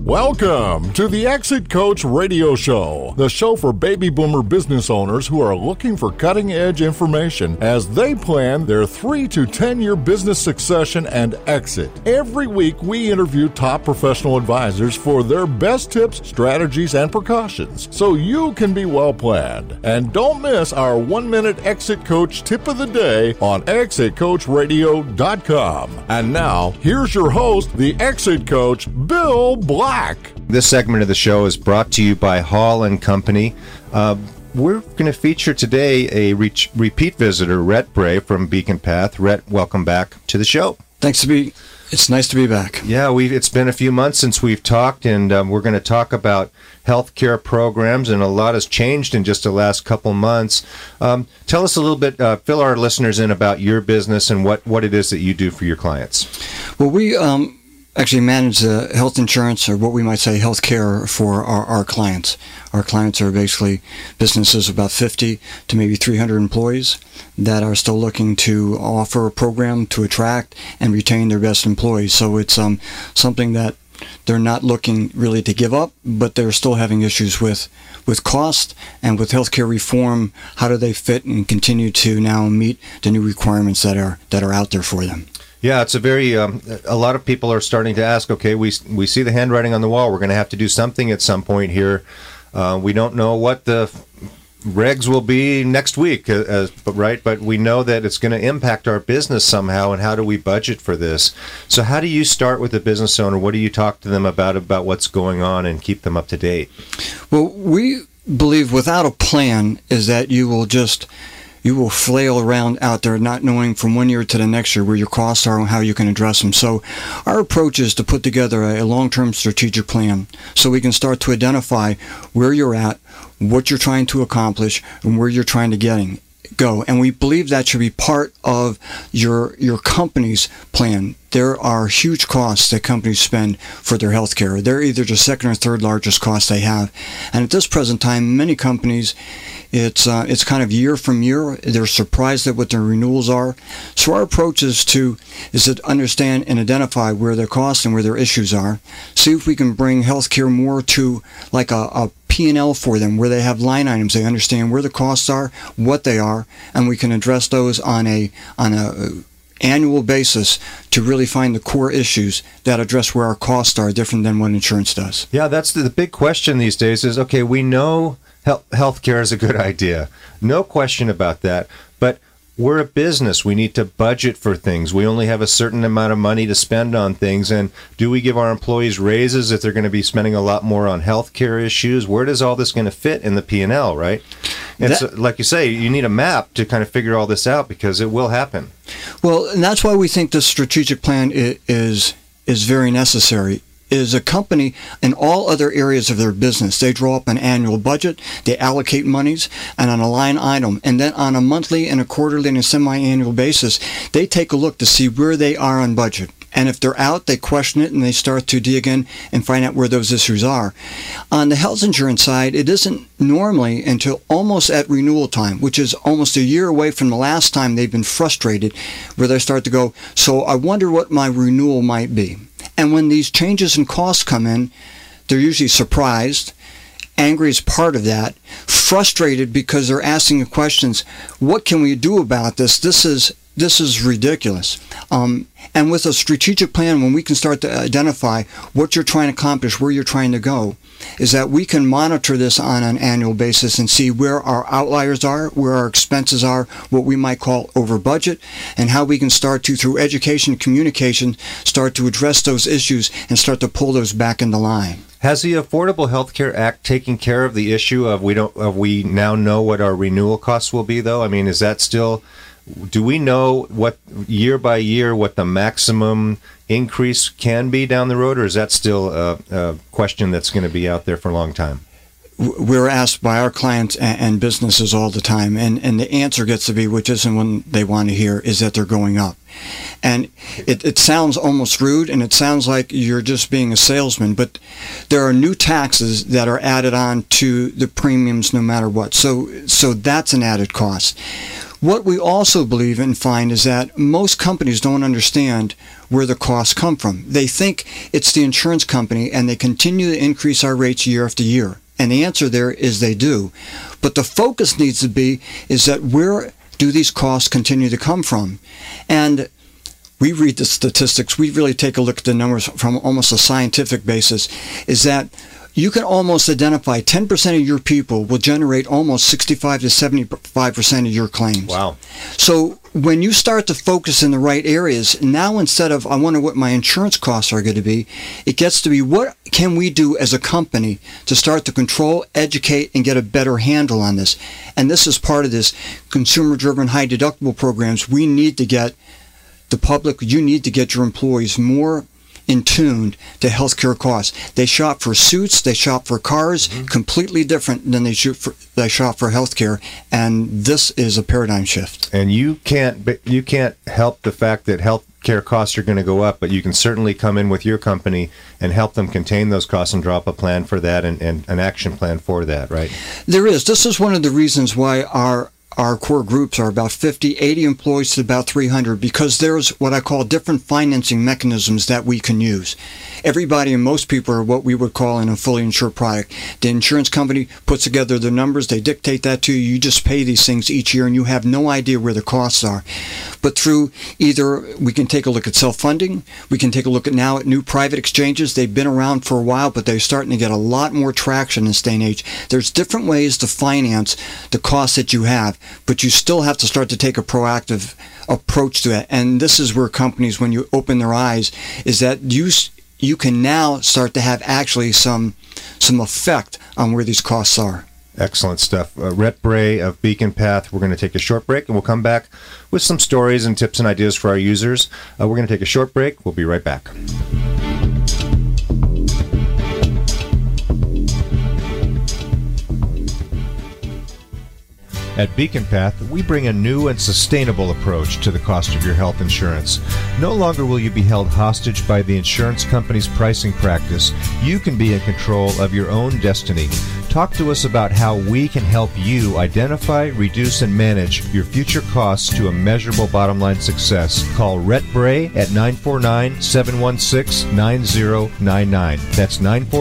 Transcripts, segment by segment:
Welcome to the Exit Coach Radio Show, the show for baby boomer business owners who are looking for cutting-edge information as they plan their 3 to 10-year business succession and exit. Every week, we interview top professional advisors for their best tips, strategies, and precautions, so you can be well-planned. And don't miss our 1-minute Exit Coach tip of the day on ExitCoachRadio.com. And now, here's your host, the Exit Coach, Bill Black. This segment of the show is brought to you by Hall & Company. We're going to feature today a repeat visitor, Rhett Bray from Beacon Path. Rhett, welcome back to the show. It's nice to be back. Yeah, it's been a few months since we've talked, and we're going to talk about healthcare programs, and a lot has changed in just the last couple months. Tell us a little bit, fill our listeners in about your business and what it is that you do for your clients. Well, we actually manage the health insurance, or what we might say health care, for our clients. Our clients are basically businesses of about 50 to maybe 300 employees that are still looking to offer a program to attract and retain their best employees. So it's something that they're not looking really to give up, but they're still having issues with cost and with healthcare reform. How do they fit and continue to now meet the new requirements that are out there for them? Yeah, it's a lot of people are starting to ask, okay, we see the handwriting on the wall. We're going to have to do something at some point here. We don't know what the regs will be next week, right? But we know that it's going to impact our business somehow, and how do we budget for this? So how do you start with a business owner? What do you talk to them about what's going on and keep them up to date? Well, we believe without a plan is that you will flail around out there not knowing from one year to the next year where your costs are and how you can address them. So our approach is to put together a long-term strategic plan so we can start to identify where you're at, what you're trying to accomplish, and where you're trying to go. And we believe that should be part of your company's plan. There are huge costs that companies spend for their health care. They're either the second or third largest cost they have. And at this present time, many companies, it's kind of year from year. They're surprised at what their renewals are. So our approach is to understand and identify where their costs and where their issues are. See if we can bring healthcare more to like a P&L for them, where they have line items. They understand where the costs are, what they are, and we can address those on a annual basis to really find the core issues that address where our costs are different than what insurance does. Yeah, that's the big question these days is, okay, we know healthcare is a good idea. No question about that. But we're a business. We need to budget for things. We only have a certain amount of money to spend on things. And do we give our employees raises if they're going to be spending a lot more on healthcare issues? Where does all this going to fit in the P&L, right? And so, like you say, you need a map to kind of figure all this out because it will happen. Well, and that's why we think this strategic plan is very necessary. Is a company in all other areas of their business, they draw up an annual budget, they allocate monies, and on a line item, and then on a monthly and a quarterly and a semi-annual basis, they take a look to see where they are on budget. And if they're out, they question it and they start to dig in and find out where those issues are. On the health insurance side, it isn't normally until almost at renewal time, which is almost a year away from the last time they've been frustrated, where they start to go, so I wonder what my renewal might be. And when these changes in costs come in, they're usually surprised. Angry is part of that. Frustrated because they're asking the questions, what can we do about this? This is ridiculous. And with a strategic plan, when we can start to identify what you're trying to accomplish, where you're trying to go, is that we can monitor this on an annual basis and see where our outliers are, where our expenses are, what we might call over budget, and how we can start to, through education and communication, start to address those issues and start to pull those back into line. Has the Affordable Health Care Act taken care of the issue of we now know what our renewal costs will be, though? I mean, is that still... Do we know what year by year what the maximum increase can be down the road, or is that still a question that's going to be out there for a long time? We're asked by our clients and businesses all the time, and the answer gets to be, which isn't one they want to hear, is that they're going up. And it sounds almost rude, and it sounds like you're just being a salesman, but there are new taxes that are added on to the premiums no matter what. So that's an added cost. What we also believe and find is that most companies don't understand where the costs come from. They think it's the insurance company, and they continue to increase our rates year after year. And the answer there is they do. But the focus needs to be is that where do these costs continue to come from? And we read the statistics, we really take a look at the numbers from almost a scientific basis, is that you can almost identify 10% of your people will generate almost 65 to 75% of your claims. Wow. So when you start to focus in the right areas, now instead of, I wonder what my insurance costs are going to be, it gets to be, what can we do as a company to start to control, educate, and get a better handle on this? And this is part of this consumer-driven high deductible programs. We need to get the public, you need to get your employees more in tuned to healthcare costs. They shop for suits, they shop for cars, completely different than they shop for healthcare, and this is a paradigm shift. And you can't help the fact that healthcare costs are going to go up, but you can certainly come in with your company and help them contain those costs and draw up a plan for that and an action plan for that, right? There is. This is one of the reasons why our core groups are about 50, 80 employees to about 300, because there's what I call different financing mechanisms that we can use. Everybody and most people are what we would call in a fully insured product. The insurance company puts together the numbers, they dictate that to you, you just pay these things each year and you have no idea where the costs are. But through either, we can take a look at self-funding, we can take a look at now at new private exchanges. They've been around for a while, but they're starting to get a lot more traction in this day and age. There's different ways to finance the costs that you have, but you still have to start to take a proactive approach to it. And this is where companies, when you open their eyes, is that you can now start to have actually some effect on where these costs are. Excellent stuff. Rhett Bray of Beacon Path. We're going to take a short break, and we'll come back with some stories and tips and ideas for our users. We're going to take a short break. We'll be right back. At Beacon Path, we bring a new and sustainable approach to the cost of your health insurance. No longer will you be held hostage by the insurance company's pricing practice. You can be in control of your own destiny. Talk to us about how we can help you identify, reduce, and manage your future costs to a measurable bottom line success. Call Rhett Bray at 949-716-9099. That's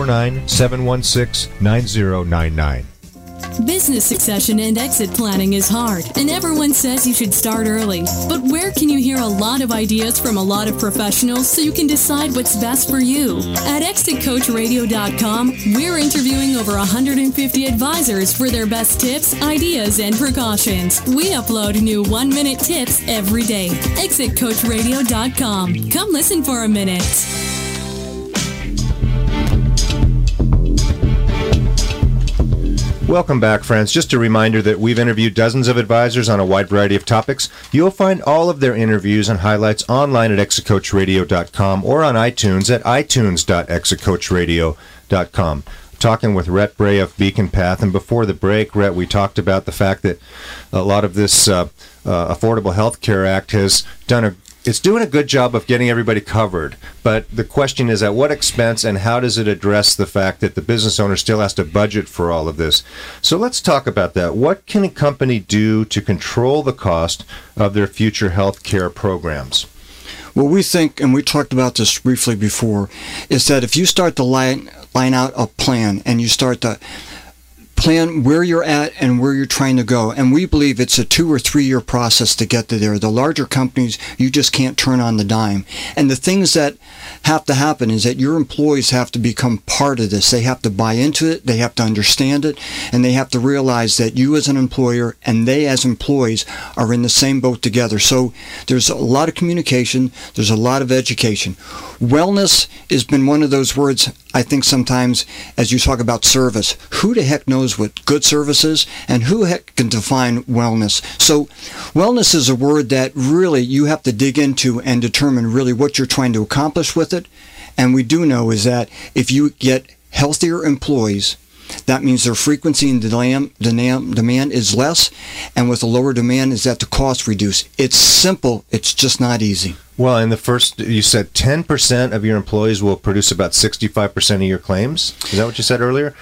949-716-9099. Business succession and exit planning is hard, and everyone says you should start early. But where can you hear a lot of ideas from a lot of professionals so you can decide what's best for you? At ExitCoachRadio.com, we're interviewing over 150 advisors for their best tips, ideas, and precautions. We upload new 1-minute tips every day. ExitCoachRadio.com. Come listen for a minute. Welcome back, friends. Just a reminder that we've interviewed dozens of advisors on a wide variety of topics. You'll find all of their interviews and highlights online at ExitCoachRadio.com or on iTunes at itunes.exitcoachradio.com. Talking with Rhett Bray of Beacon Path, and before the break, Rhett, we talked about the fact that a lot of this Affordable Health Care Act has it's doing a good job of getting everybody covered, but the question is at what expense, and how does it address the fact that the business owner still has to budget for all of this? So let's talk about that. What can a company do to control the cost of their future health care programs? Well, we think, and we talked about this briefly before, is that if you start to line out a plan and you start to plan where you're at and where you're trying to go. And we believe it's a 2 or 3 year process to get to there. The larger companies, you just can't turn on the dime. And the things that have to happen is that your employees have to become part of this. They have to buy into it, they have to understand it, and they have to realize that you as an employer and they as employees are in the same boat together. So there's a lot of communication, there's a lot of education. Wellness has been one of those words, I think sometimes, as you talk about service, who the heck knows what good service is, and who the heck can define wellness? So wellness is a word that really you have to dig into and determine really what you're trying to accomplish with it. And we do know is that if you get healthier employees, that means their frequency and demand is less, and with a lower demand is that the cost reduce. It's simple, it's just not easy. Well, in the first, you said 10% of your employees will produce about 65% of your claims. Is that what you said earlier?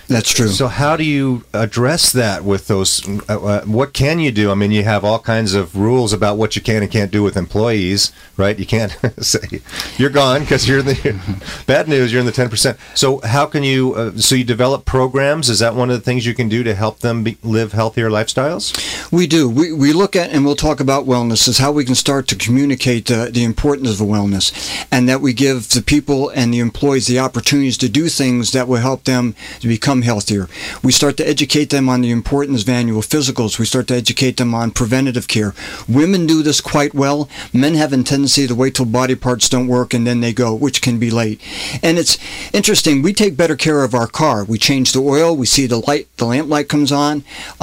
That's true. So how do you address that with those? What can you do? I mean, you have all kinds of rules about what you can and can't do with employees, right? You can't say you're gone because you're the bad news. You're in the 10%. So how can you? So you develop programs. Is that one of the things you can do to help them live healthier lifestyles? We do. We look at, and we'll talk about wellness, is how we can start to communicate the importance of wellness, and that we give the people and the employees the opportunities to do things that will help them to become healthier. We start to educate them on the importance of annual physicals. We start to educate them on preventative care. Women do this quite well. Men have a tendency to wait till body parts don't work and then they go, which can be late. And it's interesting. We take better care of our car. We change the oil. We see the lamp light comes on.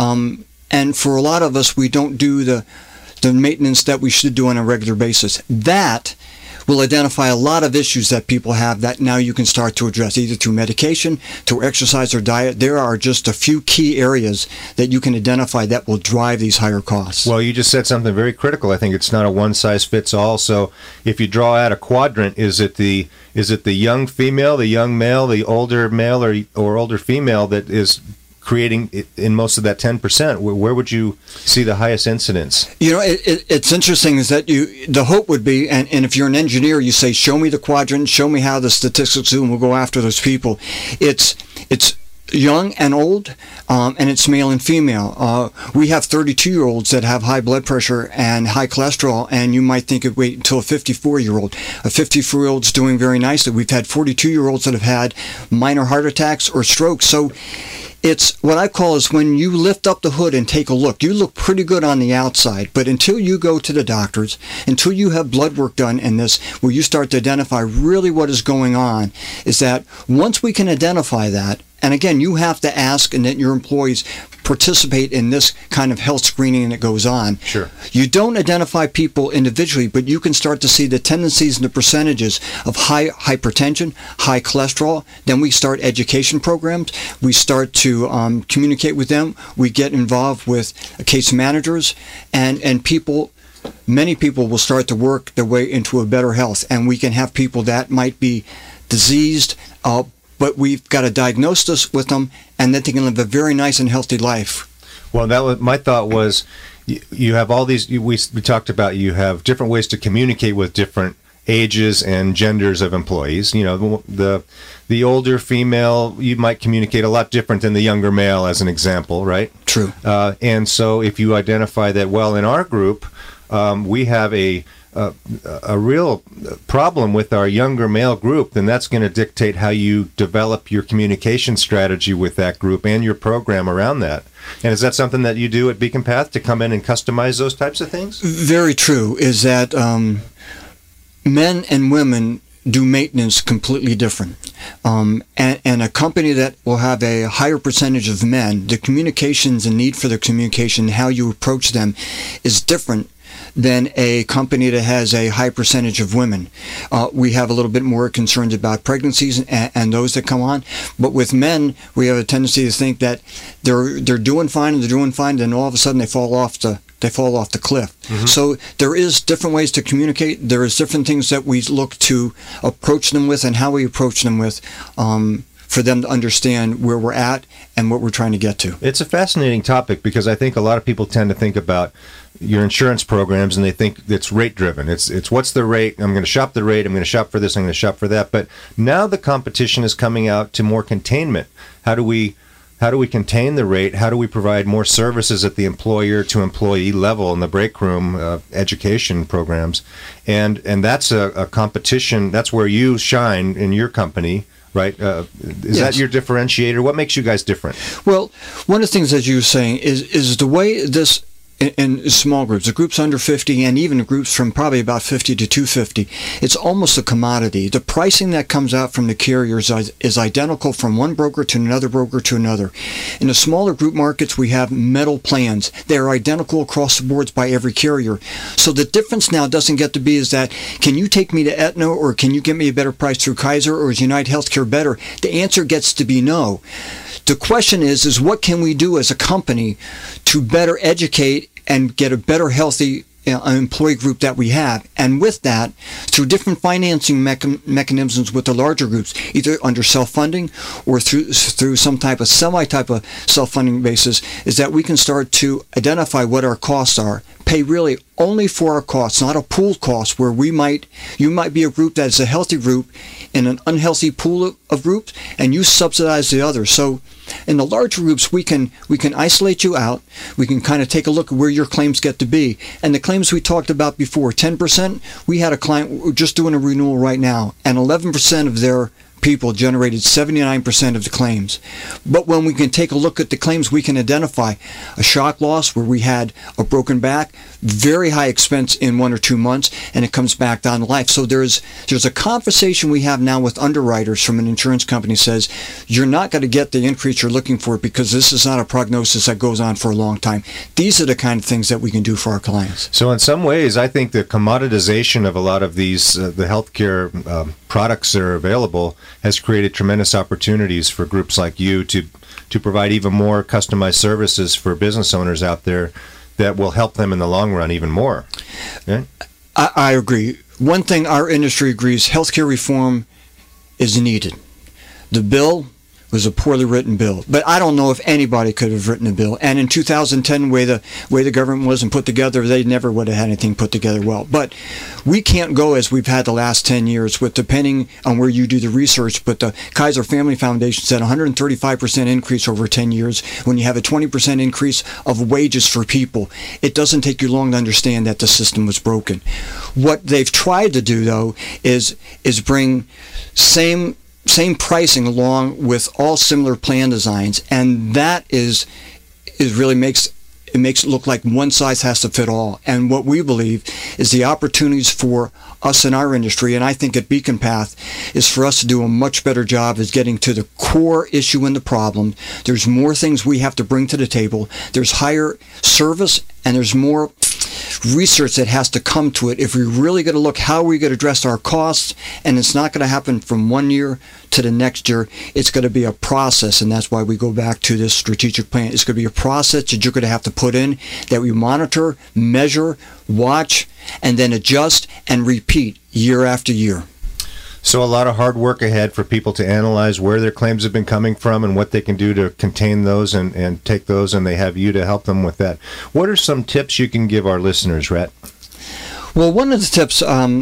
And for a lot of us, we don't do the maintenance that we should do on a regular basis. That will identify a lot of issues that people have that now you can start to address, either through medication, through exercise or diet. There are just a few key areas that you can identify that will drive these higher costs. Well, you just said something very critical. I think it's not a one-size-fits-all. So if you draw out a quadrant, is it the young female, the young male, the older male or older female that is creating in most of that 10%? Where would you see the highest incidence? You know, it's interesting is that the hope would be, and if you're an engineer, you say, show me the quadrant, show me how the statistics do, and we'll go after those people. It's young and old, and it's male and female. We have 32-year-olds that have high blood pressure and high cholesterol, and you might think of wait until a 54-year-old. A 54-year-old's doing very nicely. We've had 42-year-olds that have had minor heart attacks or strokes. So it's what I call is when you lift up the hood and take a look. You look pretty good on the outside, but until you go to the doctors, until you have blood work done in this, where you start to identify really what is going on, is that once we can identify that, and again, you have to ask and that your employees participate in this kind of health screening that goes on. Sure. You don't identify people individually, but you can start to see the tendencies and the percentages of high hypertension, high cholesterol. Then we start education programs. We start to communicate with them. We get involved with case managers and people. Many people will start to work their way into a better health, and we can have people that might be diseased, but we've got to diagnose this with them, and that they can live a very nice and healthy life. Well, that was my thought. Was you have all these? We talked about you have different ways to communicate with different ages and genders of employees. You know, the older female, you might communicate a lot different than the younger male, as an example, right? True. And so, if you identify that, well, in our group, we have a real problem with our younger male group, then that's going to dictate how you develop your communication strategy with that group and your program around that. And is that something that you do at Beacon Path, to come in and customize those types of things? Very true. Is that men and women do maintenance completely different. And a company that will have a higher percentage of men, the communications and need for the communication, how you approach them is different than a company that has a high percentage of women. We have a little bit more concerns about pregnancies and those that come on. But with men, we have a tendency to think that they're doing fine, and all of a sudden they fall off the cliff. Mm-hmm. So there is different ways to communicate. There is different things that we look to approach them with, and how we approach them with, for them to understand where we're at and what we're trying to get to. It's a fascinating topic, because I think a lot of people tend to think about your insurance programs and they think it's rate driven. It's what's the rate? I'm going to shop the rate. I'm going to shop for this. I'm going to shop for that. But now the competition is coming out to more containment. How do we contain the rate? How do we provide more services at the employer to employee level in the break room education programs? And that's a competition. That's where you shine in your company, right? Is that your differentiator? What makes you guys different? Well, one of the things that you were saying is the way this, in small groups, the groups under 50, and even the groups from probably about 50 to 250, it's almost a commodity. The pricing that comes out from the carriers is identical from one broker to another broker to another. In the smaller group markets, we have metal plans. They're identical across the boards by every carrier. So the difference now doesn't get to be is that, can you take me to Aetna, or can you get me a better price through Kaiser, or is United Healthcare better? The answer gets to be no. The question is what can we do as a company to better educate and get a better healthy employee group that we have. And with that, through different financing mechanisms with the larger groups, either under self-funding or through some type of semi-type of self-funding basis, is that we can start to identify what our costs are, pay really only for our costs, not a pooled cost where you might be a group that is a healthy group in an unhealthy pool of groups, and you subsidize the others. So in the larger groups, we can isolate you out. We can kind of take a look at where your claims get to be. And the claims we talked about before, 10%, we had a client, we're just doing a renewal right now, and 11% of their people generated 79% of the claims. But when we can take a look at the claims, we can identify a shock loss where we had a broken back, very high expense in 1 or 2 months, and it comes back down to life. So there's a conversation we have now with underwriters from an insurance company says, you're not going to get the increase you're looking for because this is not a prognosis that goes on for a long time. These are the kind of things that we can do for our clients. So in some ways, I think the commoditization of a lot of these, the healthcare products that are available has created tremendous opportunities for groups like you to provide even more customized services for business owners out there that will help them in the long run even more. Yeah? I agree. One thing our industry agrees, healthcare reform is needed. The bill was a poorly written bill, but I don't know if anybody could have written a bill. And in 2010, the way the government wasn't put together, they never would have had anything put together well. But we can't go as we've had the last 10 years, with depending on where you do the research. But the Kaiser Family Foundation said 135% increase over 10 years. When you have a 20% increase of wages for people, it doesn't take you long to understand that the system was broken. What they've tried to do, though, is bring same pricing along with all similar plan designs, and that is really makes it look like one size has to fit all. And what we believe is the opportunities for us in our industry, and I think at Beacon Path, is for us to do a much better job is getting to the core issue and the problem. There's more things we have to bring to the table. There's higher service, and there's more research that has to come to it if we're really going to look how we're going to address our costs. And it's not going to happen from one year to the next year. It's going to be a process, and that's why we go back to this strategic plan. It's going to be a process that you're going to have to put in, that we monitor, measure, watch, and then adjust and repeat year after year. So a lot of hard work ahead for people to analyze where their claims have been coming from and what they can do to contain those and take those, and they have you to help them with that. What are some tips you can give our listeners, Rhett? Well, one of the tips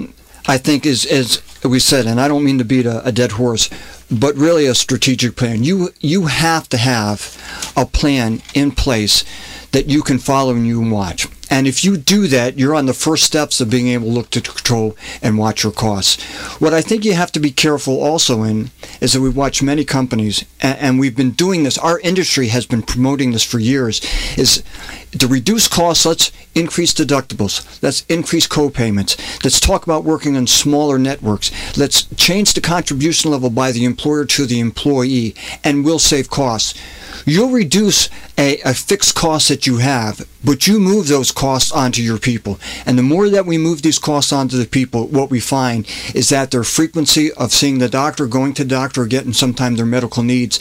I think is, as we said, and I don't mean to beat a dead horse, but really a strategic plan. You have to have a plan in place that you can follow and you can watch. And if you do that, you're on the first steps of being able to look to control and watch your costs. What I think you have to be careful also in is that we watch many companies, and we've been doing this, our industry has been promoting this for years, is to reduce costs, let's increase deductibles, let's increase co-payments, let's talk about working on smaller networks, let's change the contribution level by the employer to the employee, and we'll save costs. You'll reduce a fixed cost that you have, but you move those costs onto your people. And the more that we move these costs onto the people, what we find is that their frequency of seeing the doctor, going to the doctor, or getting sometimes their medical needs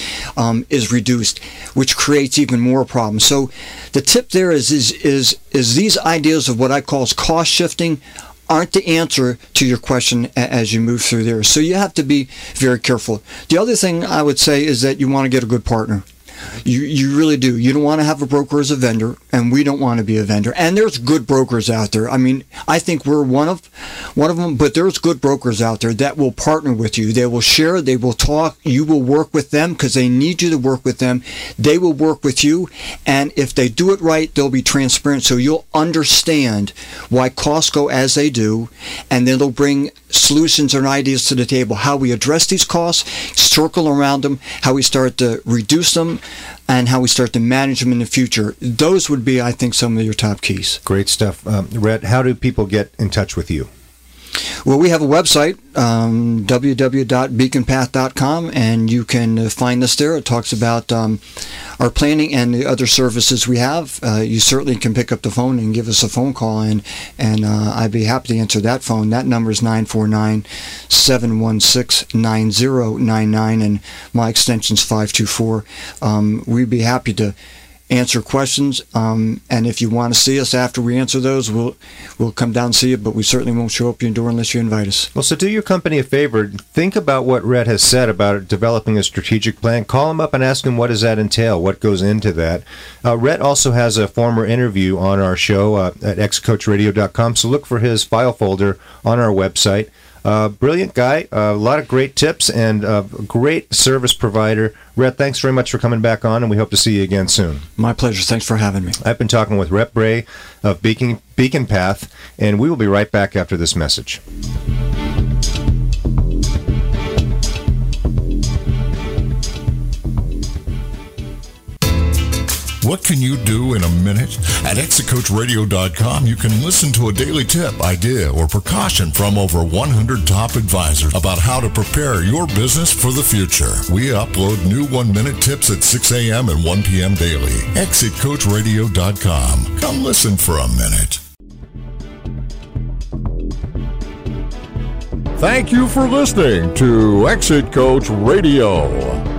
is reduced, which creates even more problems. So the tip there is these ideas of what I call cost shifting aren't the answer to your question as you move through there. So you have to be very careful. The other thing I would say is that you want to get a good partner. You really do. You don't want to have a broker as a vendor, and we don't want to be a vendor. And there's good brokers out there. I mean, I think we're one of them, but there's good brokers out there that will partner with you. They will share, they will talk, you will work with them because they need you to work with them. They will work with you, and if they do it right, they'll be transparent, so you'll understand why costs go as they do, and then they'll bring solutions and ideas to the table, how we address these costs, circle around them, how we start to reduce them, and how we start to manage them in the future. Those would be, I think, some of your top keys. Great stuff. Rhett, how do people get in touch with you? Well, we have a website, www.beaconpath.com, and you can find us there. It talks about our planning and the other services we have. You certainly can pick up the phone and give us a phone call, and I'd be happy to answer that phone. That number is 949-716-9099, and my extension is 524. We'd be happy to answer questions. And if you want to see us after we answer those, we'll come down and see you, but we certainly won't show up your door unless you invite us. Well, so do your company a favor. Think about what Rhett has said about developing a strategic plan. Call him up and ask him, what does that entail? What goes into that? Rhett also has a former interview on our show at exitcoachradio.com, so look for his file folder on our website. Brilliant guy, a lot of great tips, and a great service provider. Rhett, thanks very much for coming back on, and we hope to see you again soon. My pleasure. Thanks for having me. I've been talking with Rhett Bray of Beacon Path, and we will be right back after this message. What can you do in a minute? At ExitCoachRadio.com, you can listen to a daily tip, idea, or precaution from over 100 top advisors about how to prepare your business for the future. We upload new 1-minute tips at 6 a.m. and 1 p.m. daily. ExitCoachRadio.com. Come listen for a minute. Thank you for listening to Exit Coach Radio.